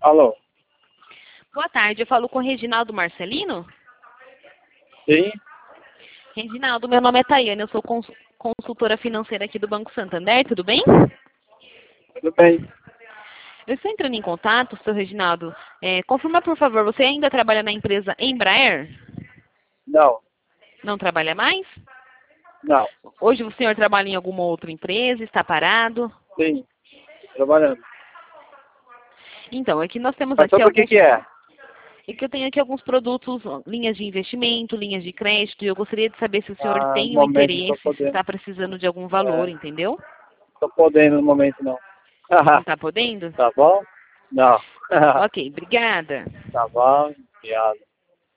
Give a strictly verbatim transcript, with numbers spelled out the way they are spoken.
Alô? Boa tarde, eu falo com o Reginaldo Marcelino. Sim? Reginaldo, meu nome é Tayane, eu sou cons consultora financeira aqui do Banco Santander, tudo bem? Tudo bem. Eu estou entrando em contato, seu Reginaldo. É, confirma, por favor, você ainda trabalha na empresa Embraer? Não, Não trabalha mais? não. Hoje o senhor trabalha em alguma outra empresa, está parado? Sim, trabalhando. Então, aqui nós temos Mas aqui sobre o que alguns... que é? É que eu tenho aqui alguns produtos, ó, linhas de investimento, linhas de crédito, e eu gostaria de saber se o senhor Ah, no tem o momento não estou interesse, se podendo. está precisando de algum valor, É, entendeu? estou podendo no momento não. Não está podendo? Tá bom? Não. Ok, obrigada. Tá bom, obrigado.